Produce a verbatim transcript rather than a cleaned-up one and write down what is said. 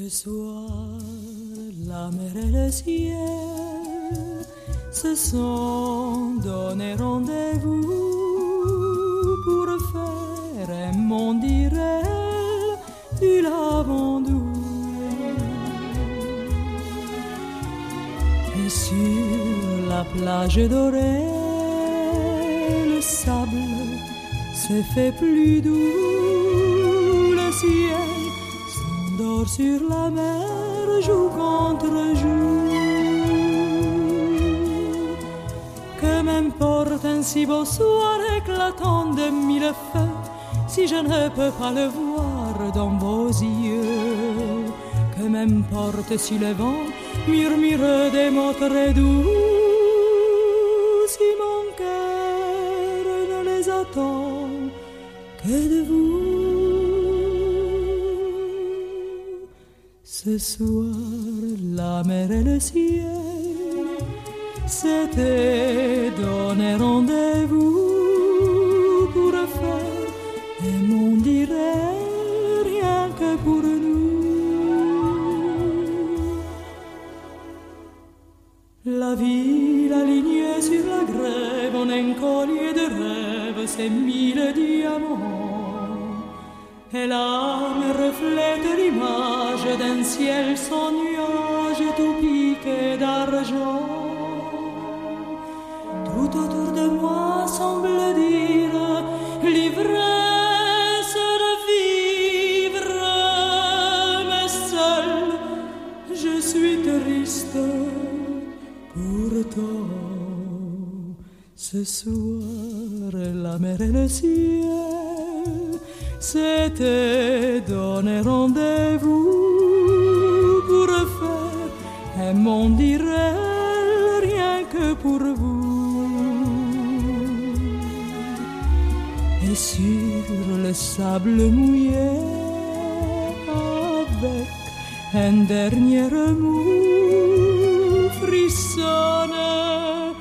soir, la mer et le ciel se sont donné rendez-vous pour faire un monde irréel du lavandou. Et sur la plage dorée, le sable s'est fait plus doux, le ciel s'endort sur la mer, joue contre joue. Que m'importe un si beau soir éclatant de mille feux, si je ne peux pas le voir dans vos yeux. Que m'importe si le vent murmure des mots très doux, si mon cœur ne les attend que de vous. Ce soir, la mer et le ciel s'étaient donné rendez-vous pour faire un monde irréel rien que pour nous. La ville alignée sur la grève en un collier de rêve, ses mille diamants, et l'âme reflète l'image d'un ciel sans nuage tout piqué d'argent. Tout autour de moi semble dire l'ivresse de vivre, mais seul je suis triste. Pourtant, ce soir, la mer et le ciel s'étaient donné rendez-vous pour faire un monde irréel rien que pour vous. Et sur le sable mouillé, avec un dernier mot, frissonne